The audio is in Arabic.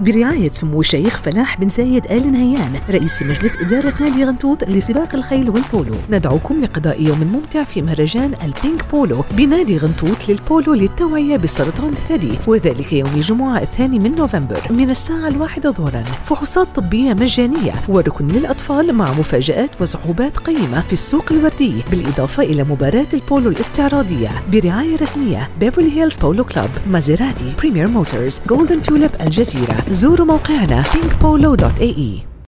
برعاية سمو الشيخ فلاح بن زايد آل نهيان رئيس مجلس إدارة نادي غنطوط لسباق الخيل والبولو، ندعوكم لقضاء يوم ممتع في مهرجان البينك بولو بنادي غنطوط للبولو للتوعية بالسرطان الثدي، وذلك يوم الجمعة 2 نوفمبر من الساعة 1 ظهرا. فحوصات طبية مجانية وركن للأطفال مع مفاجآت وصعوبات قيمة في السوق الوردي، بالإضافة إلى مباراة البولو الاستعراضية برعاية رسمية بيفرلي هيلز بولو كلوب، مازيراتي، بريمير موتورز، جولدن توليب، الجزيرة. زوروا موقعنا pinkpolo.ae.